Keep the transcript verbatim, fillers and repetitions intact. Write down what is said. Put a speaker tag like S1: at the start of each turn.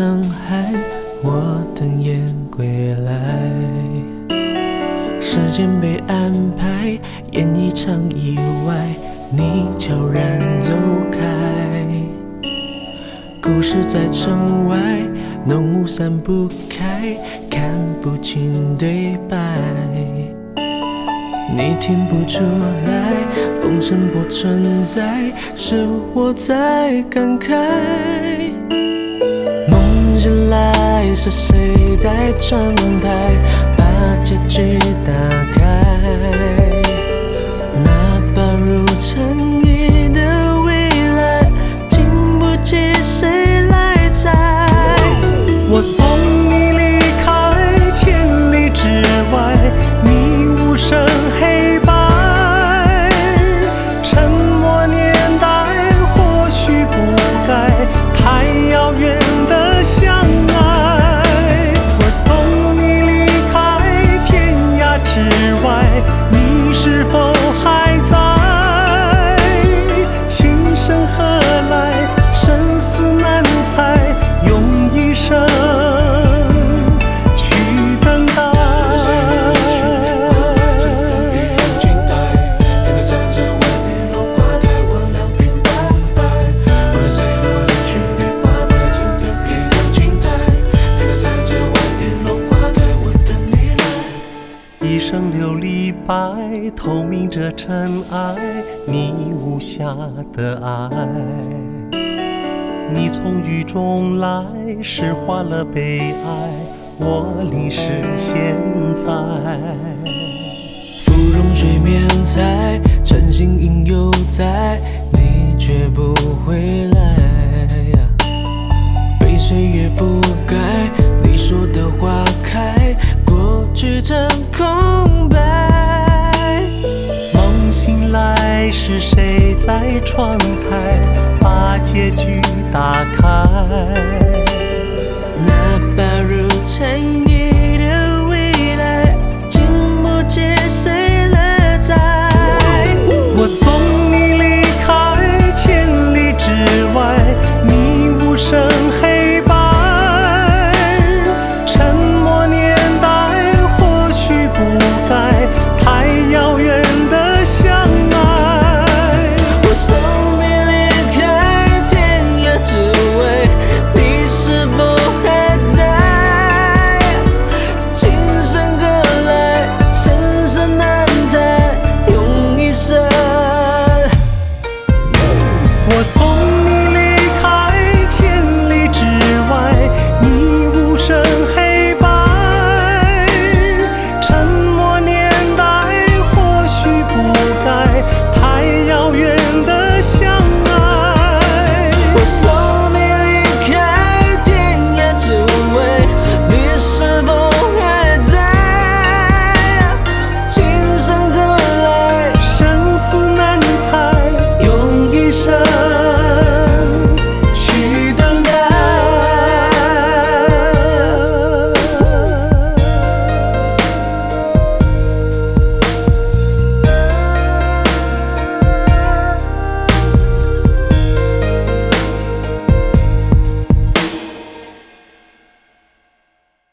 S1: 沧海，我等雁归来。时间被安排，演一场意外，你悄然走开。故事在城外，浓雾散不开，看不清对白。你听不出来，风声不存在，是我在感慨。梦醒来，是谁在窗台把结局打开？那把如尘埃的未来，经不起谁来摘。我送你离开千里之外，你无声黑白，沉默年代或许不该太遥远的相爱。我送你离开天涯之外，你是否还在？情深何来，生死难猜，用一生一生琉璃白，透明着尘埃，你无瑕的爱。你从雨中来，诗化了悲哀，我淋湿现在。芙蓉水面采，晨星影犹在，你却不回来。被岁月覆盖，你说的花开，过去成空白。梦醒来，是谁在窗台把结局打开？那把如尘埃的未来，经不起谁来摘。我送